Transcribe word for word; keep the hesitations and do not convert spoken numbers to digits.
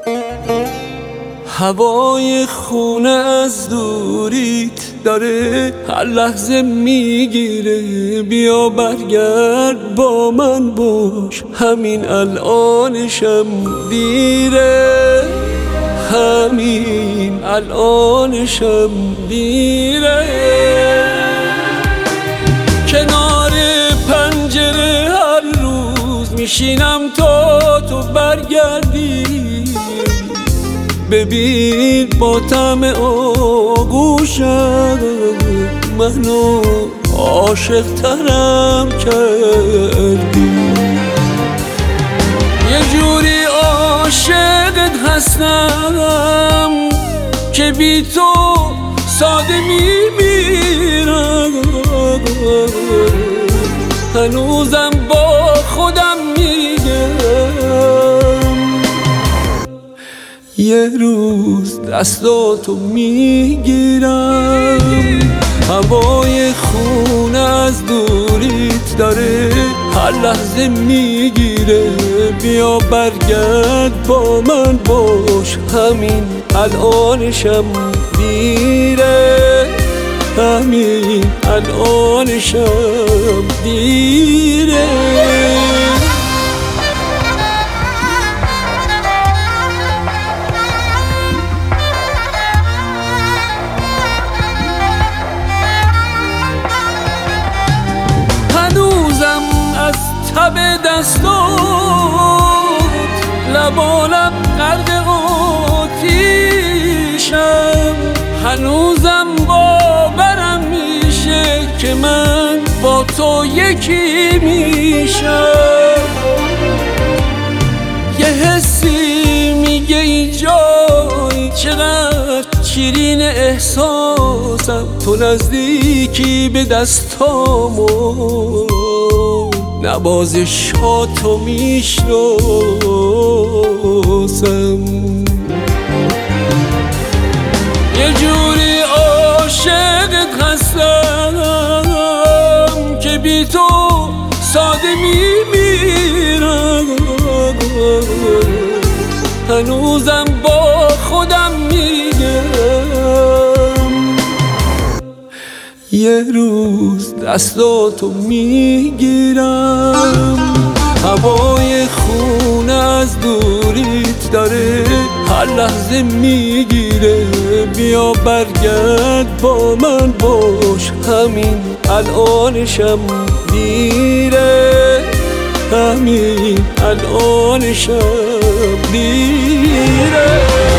هوای خونه از دوریت داره هر لحظه میگیره، بیا برگرد با من باش، همین الانشم دیره، همین الانشم دیره. کنار پنجره هر روز میشینم تا تو برگردی، ببین با طعم آغوشت منو عاشق ترم کردی. یه جوری عاشقت هستم که بی تو ساده میمیرم، هنوزم با خودم میگم یه روز دستاتو میگیرم. هوای خونه از دوریت داره هر لحظه میگیره، بیا برگرد با من باش، همین الانشم دیره، همین الانشم دیره. تب دستات لبالب غرق آتیشم، هنوزم باورم میشه که من با تو یکی میشم. یه حسی میگه اینجایی چقدر شیرین احساسم، تو نزدیکی به دستامو نوازشاتو میشناسم. یه جوری عاشقت هستم که بی تو ساده میمیرم، هنوزم با خودم میگم یه روز دستاتو میگیرم. هوای خونه از دوریت داره هر لحظه میگیره، بیا برگرد با من باش، همین الانشم دیره، همین الانشم دیره.